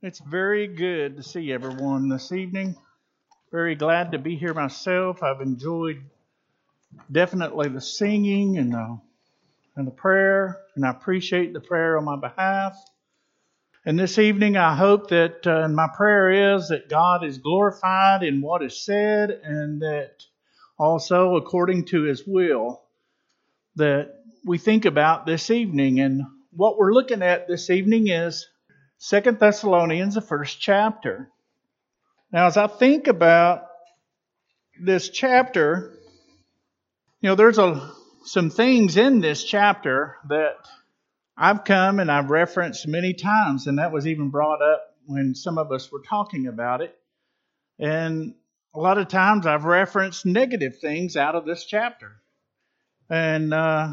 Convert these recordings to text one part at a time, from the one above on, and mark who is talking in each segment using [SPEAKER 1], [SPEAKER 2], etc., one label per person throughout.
[SPEAKER 1] It's very good to see everyone this evening. Very glad to be here myself. I've enjoyed definitely the singing and the prayer, and I appreciate the prayer on my behalf. And this evening, I hope that my prayer is that God is glorified in what is said, and that also according to His will that we think about this evening. And what we're looking at this evening is 2 Thessalonians, the first chapter. Now, as I think about this chapter, there's some things in this chapter that I've come and I've referenced many times, and that was even brought up when some of us were talking about it. And a lot of times I've referenced negative things out of this chapter. And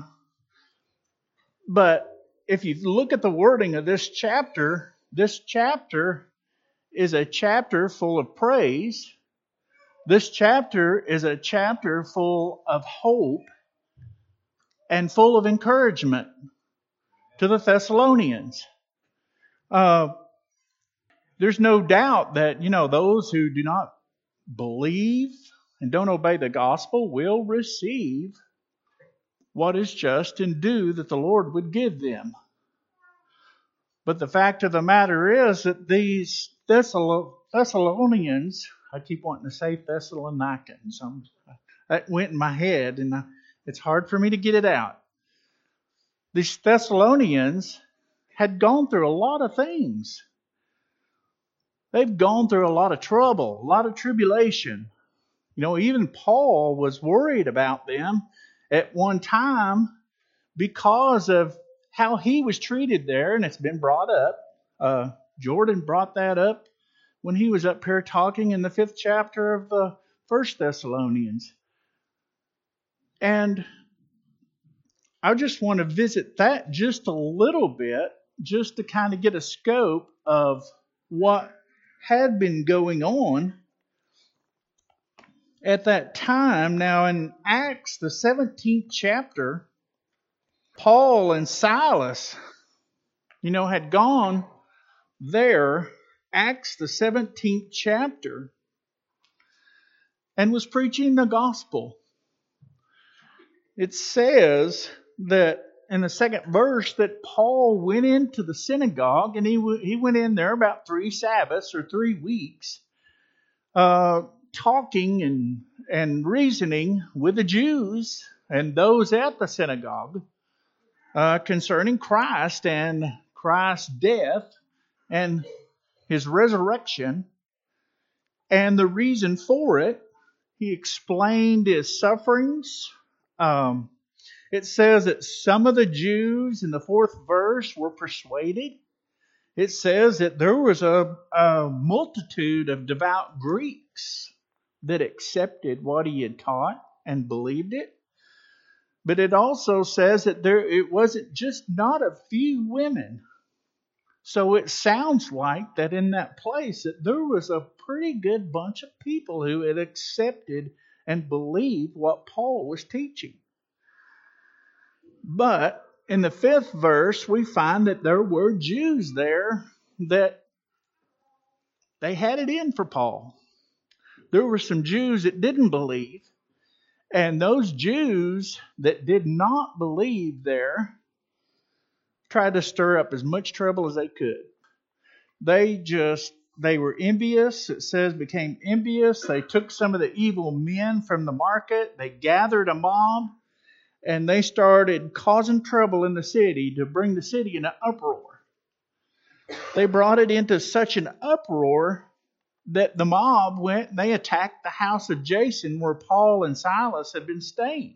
[SPEAKER 1] but if you look at the wording of this chapter is a chapter full of praise. This chapter is a chapter full of hope and full of encouragement to the Thessalonians. There's no doubt that, those who do not believe and don't obey the gospel will receive what is just and due that the Lord would give them. But the fact of the matter is that these Thessalonians, I keep wanting to say Thessalonians, that went in my head and it's hard for me to get it out. These Thessalonians had gone through a lot of things. They've gone through a lot of trouble, a lot of tribulation. Even Paul was worried about them at one time because of how he was treated there, and it's been brought up. Jordan brought that up when he was up here talking in the 5th chapter of the 1 Thessalonians. And I just want to visit that just a little bit, just to kind of get a scope of what had been going on at that time. Now in Acts, the 17th chapter, Paul and Silas, had gone there, Acts, the 17th chapter, and was preaching the gospel. It says that in the second verse that Paul went into the synagogue, and he went in there about 3 Sabbaths or 3 weeks, talking and reasoning with the Jews and those at the synagogue concerning Christ and Christ's death and His resurrection and the reason for it. He explained His sufferings. It says that some of the Jews in the 4th verse were persuaded. It says that there was a multitude of devout Greeks that accepted what he had taught and believed it. But it also says that it wasn't just not a few women. So it sounds like that in that place that there was a pretty good bunch of people who had accepted and believed what Paul was teaching. But in the 5th verse, we find that there were Jews there that they had it in for Paul. There were some Jews that didn't believe. And those Jews that did not believe there tried to stir up as much trouble as they could. They were envious. It says became envious. They took some of the evil men from the market. They gathered a mob. And they started causing trouble in the city to bring the city in an uproar. They brought it into such an uproar that the mob went and they attacked the house of Jason where Paul and Silas had been staying.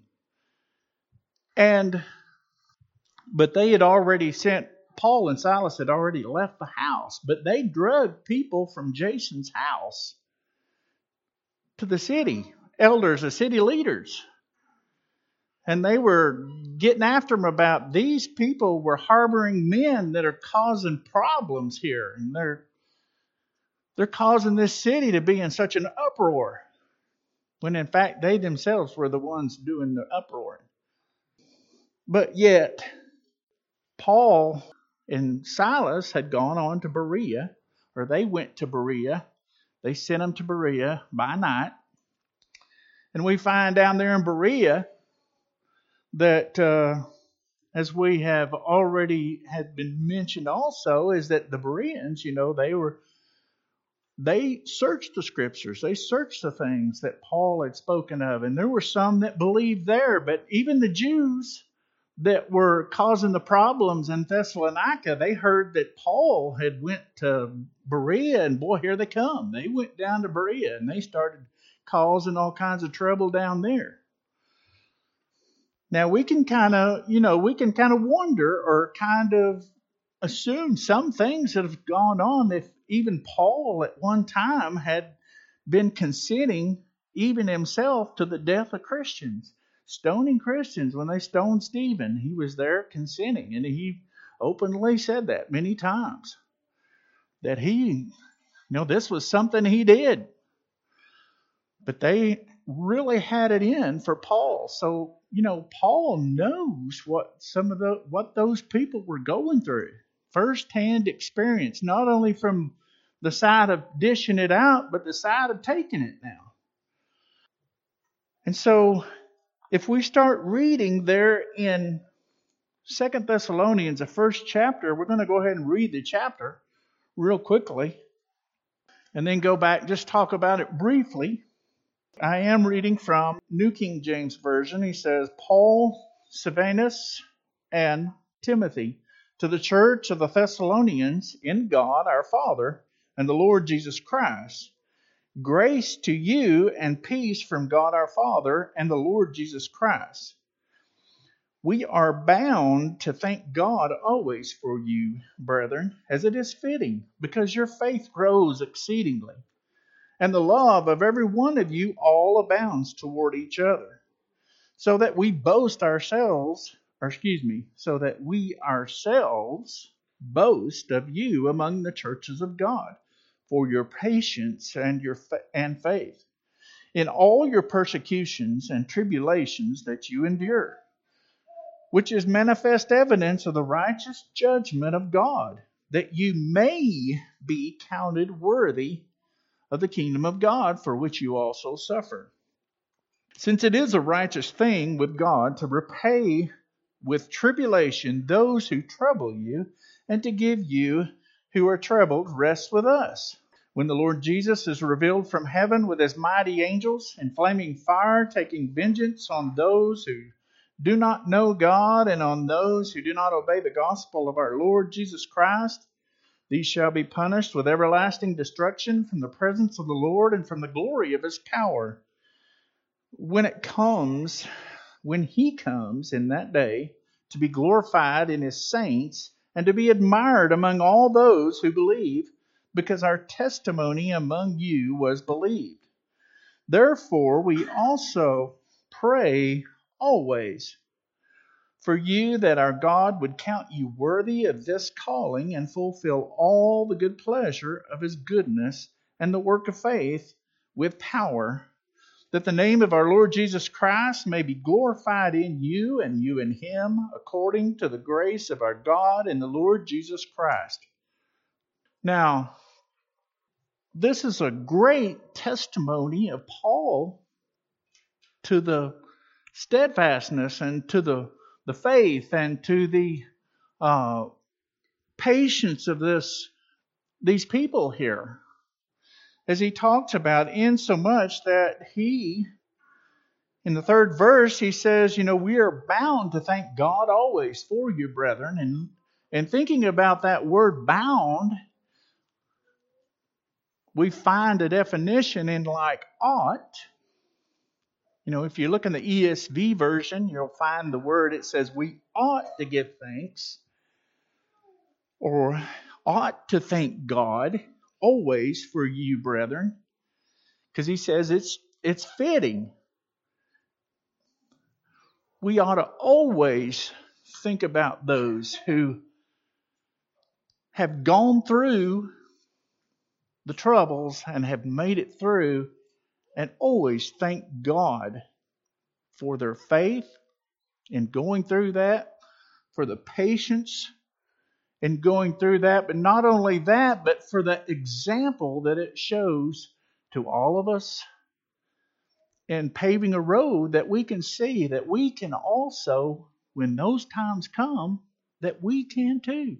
[SPEAKER 1] But they had already Paul and Silas had already left the house, but they drug people from Jason's house to the city, elders, the city leaders. And they were getting after them about these people were harboring men that are causing problems here. And they're causing this city to be in such an uproar. When in fact they themselves were the ones doing the uproar. But yet, Paul and Silas had gone on to Berea or they went to Berea. They sent them to Berea by night. And we find down there in Berea that, as we have already had been mentioned also, is that the Bereans, they searched the scriptures. They searched the things that Paul had spoken of. And there were some that believed there. But even the Jews that were causing the problems in Thessalonica, they heard that Paul had went to Berea, and boy, here they come. They went down to Berea and they started causing all kinds of trouble down there. Now we can kind of wonder or kind of assume some things that have gone on, if even Paul at one time had been consenting even himself to the death of Christians. Stoning Christians when they stoned Stephen. He was there consenting, and he openly said that many times. That this was something he did. But they really had it in for Paul. So, Paul knows what those people were going through. First-hand experience, not only from the side of dishing it out, but the side of taking it now. And so, if we start reading there in 2 Thessalonians, the first chapter, we're going to go ahead and read the chapter real quickly and then go back and just talk about it briefly. I am reading from New King James Version. He says, Paul, Silvanus, and Timothy, to the church of the Thessalonians in God our Father and the Lord Jesus Christ, grace to you and peace from God our Father and the Lord Jesus Christ. We are bound to thank God always for you, brethren, as it is fitting, because your faith grows exceedingly, and the love of every one of you all abounds toward each other, so that we ourselves boast of you among the churches of God, for your patience and faith, in all your persecutions and tribulations that you endure, which is manifest evidence of the righteous judgment of God, that you may be counted worthy of the kingdom of God, for which you also suffer. Since it is a righteous thing with God to repay with tribulation those who trouble you, and to give you who are troubled rest with us, when the Lord Jesus is revealed from heaven with his mighty angels in flaming fire, taking vengeance on those who do not know God and on those who do not obey the gospel of our Lord Jesus Christ. These shall be punished with everlasting destruction from the presence of the Lord and from the glory of his power, when he comes in that day to be glorified in his saints and to be admired among all those who believe, because our testimony among you was believed. Therefore we also pray always for you, that our God would count you worthy of this calling and fulfill all the good pleasure of his goodness and the work of faith with power, that the name of our Lord Jesus Christ may be glorified in you and you in him, according to the grace of our God and the Lord Jesus Christ. Now, this is a great testimony of Paul to the steadfastness and to the faith and to the patience of these people here. As he talks about, in so much that he, in the third verse, he says, we are bound to thank God always for you, brethren. And thinking about that word bound, we find a definition in like ought. If you look in the ESV version, you'll find the word, it says we ought to give thanks, or ought to thank God always for you, brethren, because he says it's fitting. We ought to always think about those who have gone through the troubles and have made it through, and always thank God for their faith in going through that, for the patience in going through that. But not only that, but for the example that it shows to all of us in paving a road that we can see that we can also, when those times come, that we can too.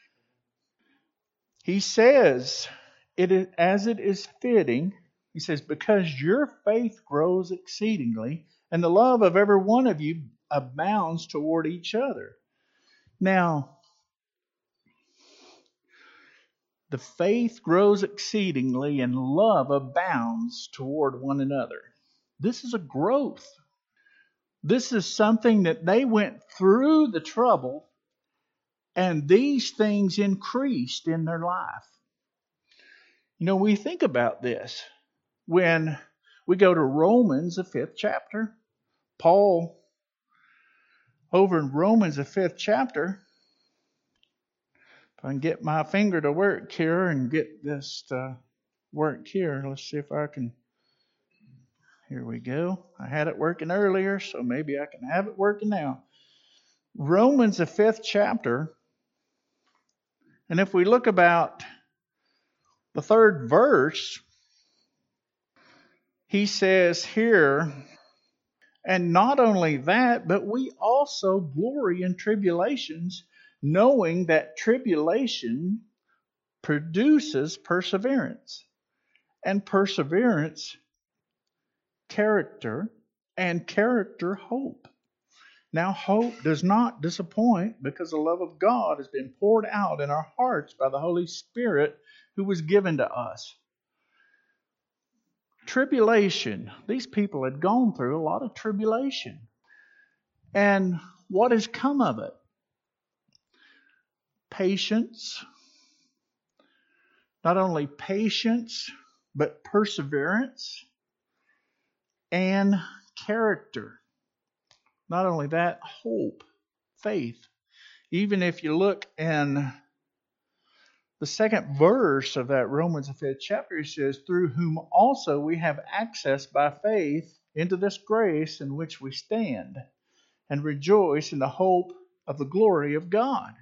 [SPEAKER 1] He says, it is, as it is fitting, he says, because your faith grows exceedingly, and the love of every one of you abounds toward each other. Now, the faith grows exceedingly, and love abounds toward one another. This is a growth. This is something that they went through the trouble, and these things increased in their life. You know, we think about this. When we go to Romans, the 5th chapter, Paul, over in Romans, the 5th chapter, if I can get my finger to work here and get this to work here, let's see if I can. Here we go. I had it working earlier, so maybe I can have it working now. Romans, the 5th chapter, and if we look about the 3rd verse, he says here, and not only that, but we also glory in tribulations, knowing that tribulation produces perseverance, and perseverance, character, and character, hope. Now, hope does not disappoint because the love of God has been poured out in our hearts by the Holy Spirit who was given to us. Tribulation. These people had gone through a lot of tribulation. And what has come of it? Patience. Not only patience, but perseverance and character. Not only that, hope, faith. Even if you look in the 2nd verse of that Romans 5th chapter, it says, through whom also we have access by faith into this grace in which we stand, and rejoice in the hope of the glory of God.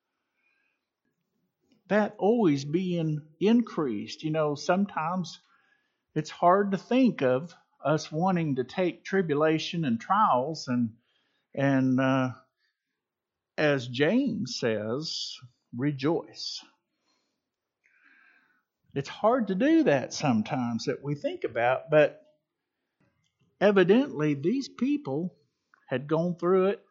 [SPEAKER 1] That always being increased. You know, sometimes it's hard to think of us wanting to take tribulation and trials and as James says, rejoice. It's hard to do that sometimes that we think about, but evidently these people had gone through it,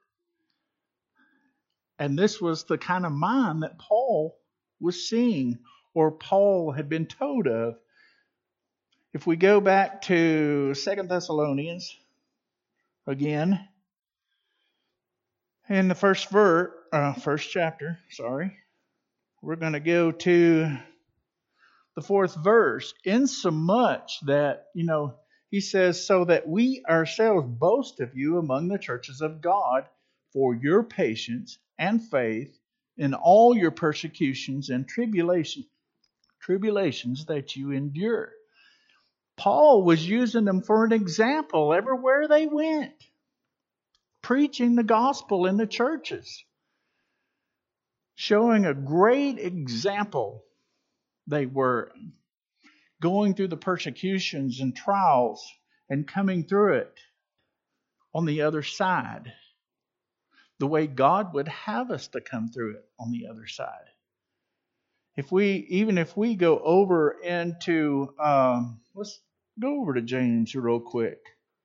[SPEAKER 1] and this was the kind of mind that Paul was seeing, or Paul had been told of. If we go back to 2 Thessalonians again, in the first chapter, we're going to go to the 4th verse. Insomuch that, he says, so that we ourselves boast of you among the churches of God for your patience and faith in all your persecutions and tribulations that you endure. Paul was using them for an example everywhere they went, preaching the gospel in the churches, showing a great example. They were going through the persecutions and trials and coming through it on the other side, the way God would have us to come through it on the other side. If we go over into, let's go over to James real quick.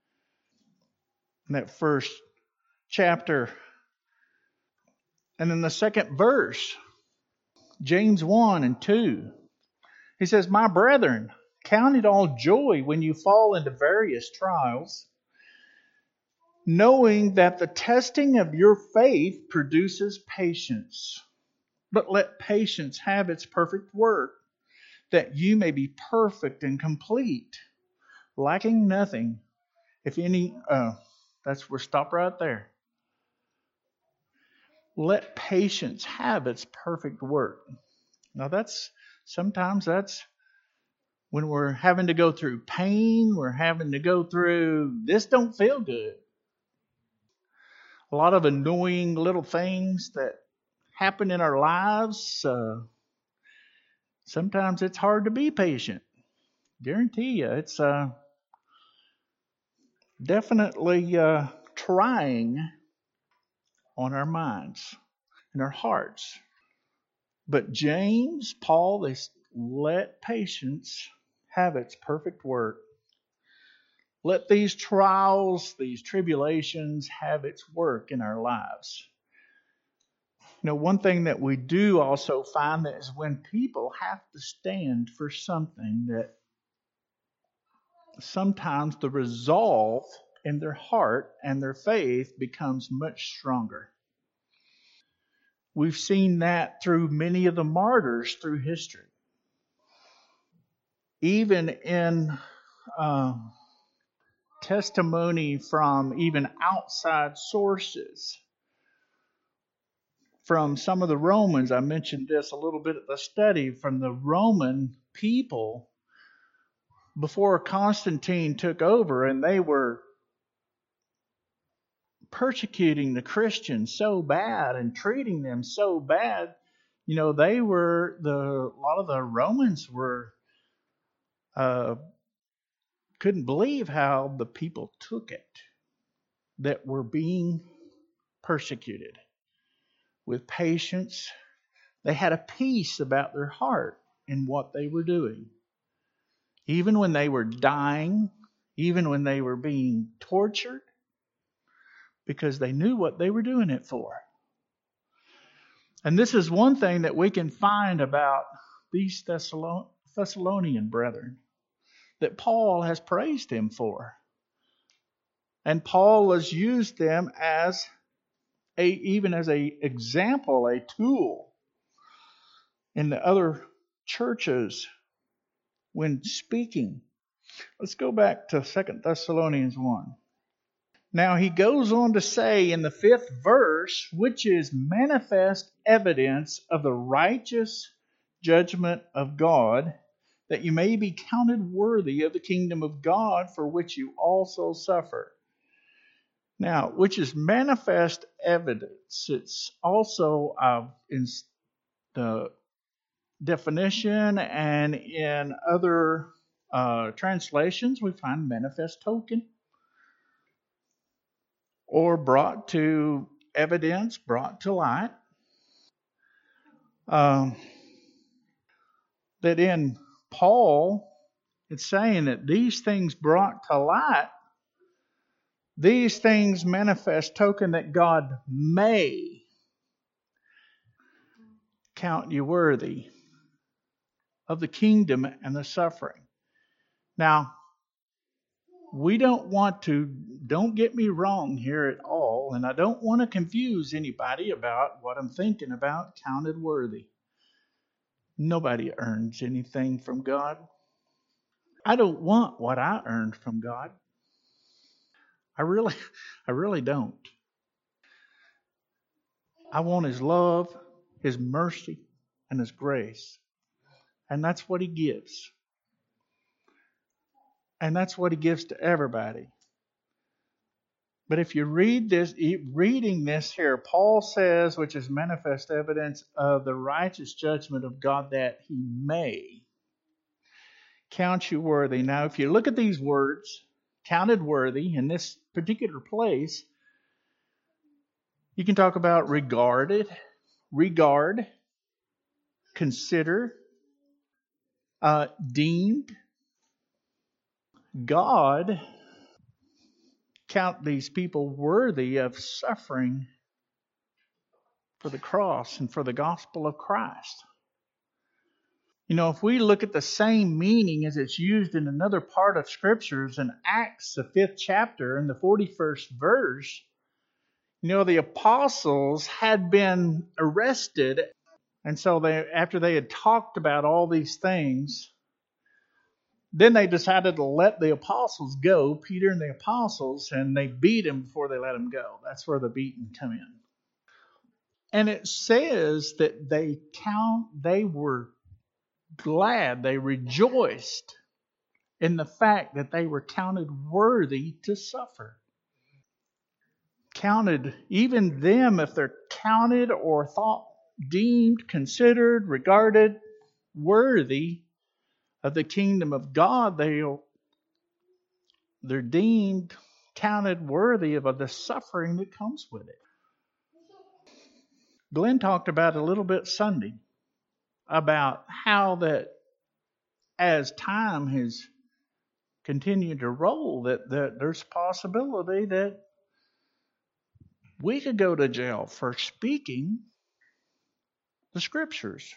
[SPEAKER 1] In that 1st chapter, and in the 2nd verse, James 1 and 2, he says, my brethren, count it all joy when you fall into various trials, knowing that the testing of your faith produces patience. But let patience have its perfect work, that you may be perfect and complete, lacking nothing. If any, we'll stop right there. Let patience have its perfect work. Now sometimes that's when we're having to go through pain, we're having to go through, this don't feel good. A lot of annoying little things that happen in our lives, sometimes it's hard to be patient. Guarantee you, it's definitely trying on our minds and our hearts. But James, Paul, they let patience have its perfect work. Let these trials, these tribulations have its work in our lives. One thing that we do also find that is when people have to stand for something, that sometimes the resolve in their heart and their faith becomes much stronger. We've seen that through many of the martyrs through history. Even in testimony from even outside sources, from some of the Romans. I mentioned this a little bit at the study, from the Roman people before Constantine took over, and they were persecuting the Christians so bad and treating them so bad. A lot of the Romans were couldn't believe how the people took it that were being persecuted with patience. They had a peace about their heart in what they were doing. Even when they were dying, even when they were being tortured, because they knew what they were doing it for. And this is one thing that we can find about these Thessalonian brethren that Paul has praised him for. And Paul has used them as even as an example, a tool in the other churches when speaking. Let's go back to 2 Thessalonians 1. Now he goes on to say in the 5th verse, which is manifest evidence of the righteous judgment of God, that you may be counted worthy of the kingdom of God, for which you also suffer. Now, which is manifest evidence. It's also in the definition, and in other translations we find manifest token, or brought to evidence, brought to light. That in Paul, it's saying that these things brought to light, these things manifest token that God may count you worthy of the kingdom and the suffering. Now, we don't get me wrong here at all, and I don't want to confuse anybody about what I'm thinking about counted worthy. Nobody earns anything from God. I don't want what I earned from God. I really don't. I want His love, His mercy, and His grace. And that's what He gives. And that's what He gives to everybody. But if you reading this here, Paul says, which is manifest evidence of the righteous judgment of God, that He may count you worthy. Now, if you look at these words, counted worthy, in this particular place, you can talk about regard, consider, deemed. God count these people worthy of suffering for the cross and for the gospel of Christ. If we look at the same meaning as it's used in another part of Scriptures in Acts, the 5th chapter, and the 41st verse, the apostles had been arrested, and so after they had talked about all these things, then they decided to let the apostles go, Peter and the apostles, and they beat them before they let them go. That's where the beating come in. And it says that they were glad, they rejoiced in the fact that they were counted worthy to suffer. Counted, even them, if they're counted or thought deemed, considered, regarded worthy of the kingdom of God, they're deemed, counted worthy of the suffering that comes with it. Glenn talked about a little bit Sunday about how that as time has continued to roll, that there's a possibility that we could go to jail for speaking the scriptures.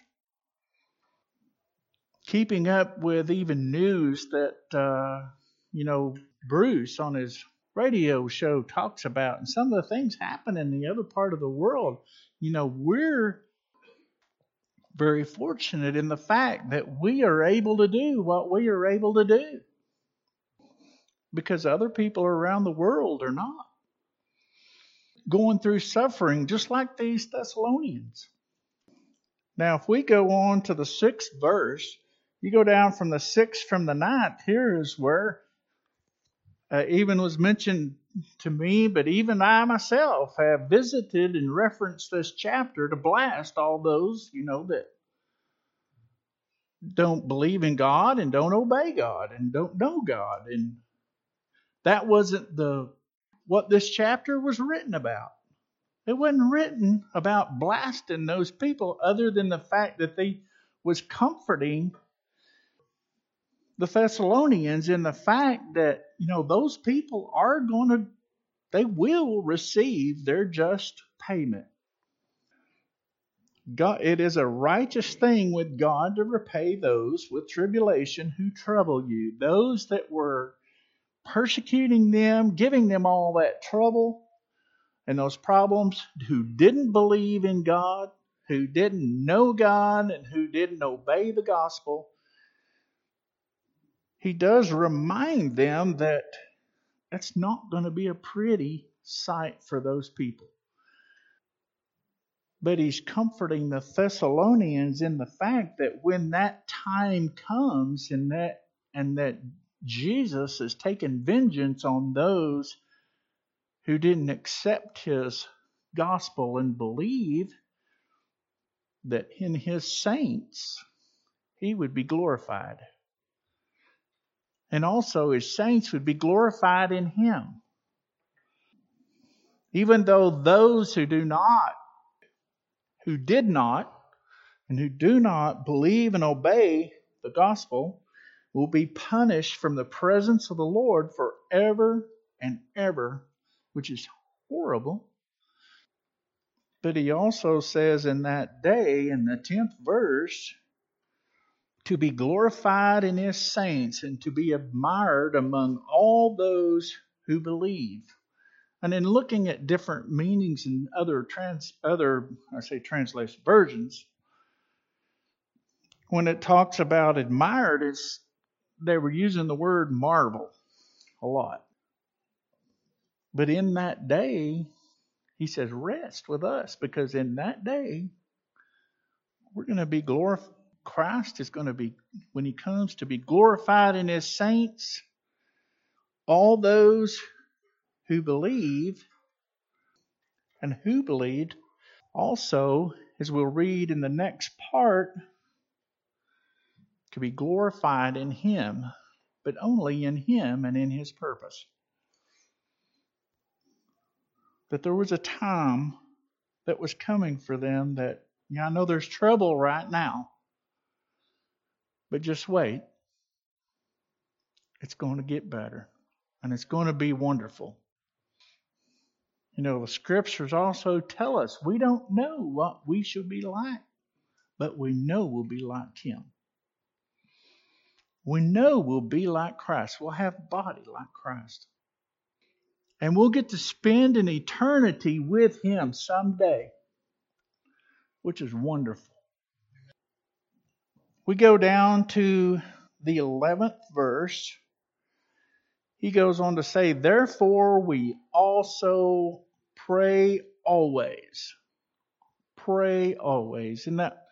[SPEAKER 1] Keeping up with even news that, Bruce on his radio show talks about, and some of the things happen in the other part of the world. We're very fortunate in the fact that we are able to do what we are able to do because other people around the world are not going through suffering just like these Thessalonians. Now, if we go on to the 6th verse, you go down from the 6th from the 9th, here is where even was mentioned to me, but even I myself have visited and referenced this chapter to blast all those, that don't believe in God and don't obey God and don't know God. And that wasn't what this chapter was written about. It wasn't written about blasting those people other than the fact that they was comforting the Thessalonians in the fact that, those people they will receive their just payment. God, it is a righteous thing with God to repay those with tribulation who trouble you. Those that were persecuting them, giving them all that trouble and those problems, who didn't believe in God, who didn't know God, and who didn't obey the gospel. He does remind them that it's not going to be a pretty sight for those people. But he's comforting the Thessalonians in the fact that when that time comes and that Jesus has taken vengeance on those who didn't accept his gospel and believe, that in his saints he would be glorified. And also his saints would be glorified in him. Even though those who did not, and who do not believe and obey the gospel will be punished from the presence of the Lord forever and ever, which is horrible. But he also says in that day, in the 10th verse, to be glorified in his saints and to be admired among all those who believe. And in looking at different meanings in other translation versions, when it talks about admired, they were using the word marvel a lot. But in that day, he says, rest with us, because in that day, we're going to be glorified. Christ is going to be, when he comes, to be glorified in his saints, all those who believe, and who believed. Also, as we'll read in the next part, to be glorified in him, but only in him and in his purpose. That there was a time that was coming for them that, I know there's trouble right now, but just wait. It's going to get better, and it's going to be wonderful. The scriptures also tell us we don't know what we should be like, but we know we'll be like him. We know we'll be like Christ. We'll have a body like Christ. And we'll get to spend an eternity with him someday, which is wonderful. We go down to the 11th verse. He goes on to say, therefore we also pray always. Pray always. And that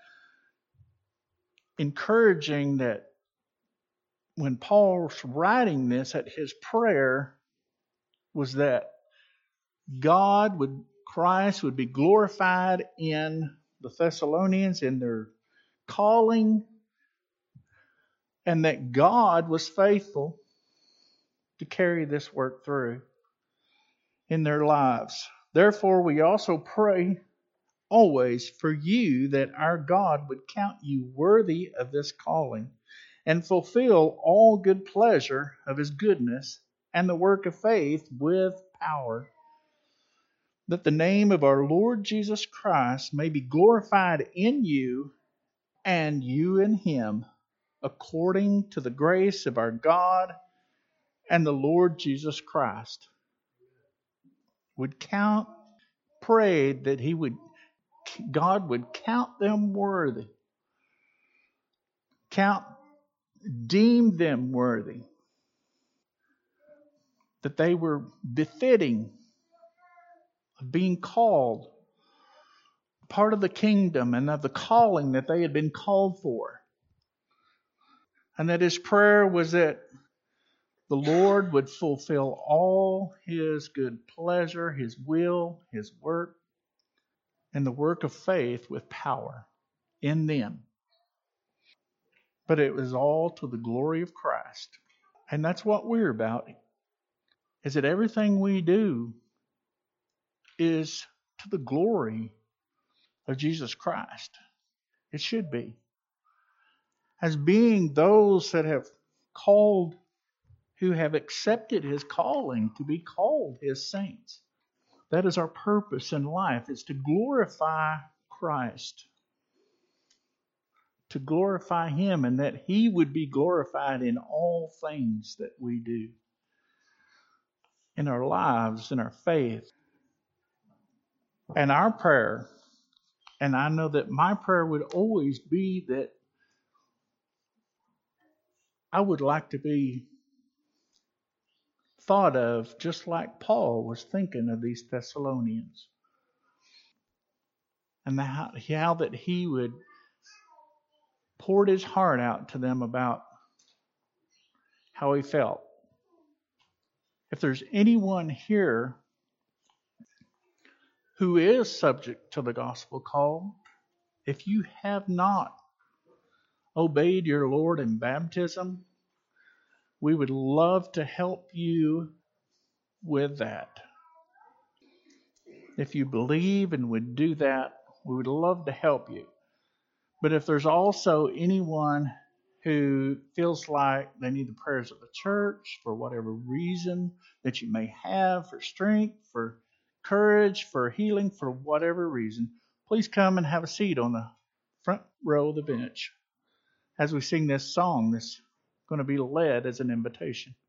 [SPEAKER 1] encouraging that when Paul's writing this, that his prayer was that Christ would be glorified in the Thessalonians in their calling, and that God was faithful to carry this work through in their lives. Therefore, we also pray always for you that our God would count you worthy of this calling and fulfill all good pleasure of his goodness and the work of faith with power, that the name of our Lord Jesus Christ may be glorified in you and you in him, according to the grace of our God and the Lord Jesus Christ. Prayed that God would count them worthy, deem them worthy, that they were befitting of being called, part of the kingdom and of the calling that they had been called for. And that his prayer was that the Lord would fulfill all his good pleasure, his will, his work, and the work of faith with power in them. But it was all to the glory of Christ. And that's what we're about, is that everything we do is to the glory of Jesus Christ. It should be. As being those that have called, who have accepted his calling to be called his saints. That is our purpose in life, is to glorify Christ. To glorify him, and that he would be glorified in all things that we do. In our lives, in our faith. And our prayer, and I know that my prayer would always be that I would like to be thought of just like Paul was thinking of these Thessalonians. And how that he would poured his heart out to them about how he felt. If there's anyone here who is subject to the gospel call, if you have not obeyed your Lord in baptism, we would love to help you with that. If you believe and would do that, we would love to help you. But if there's also anyone who feels like they need the prayers of the church for whatever reason that you may have, for strength, for courage, for healing, for whatever reason, please come and have a seat on the front row of the bench as we sing this song that's going to be led as an invitation.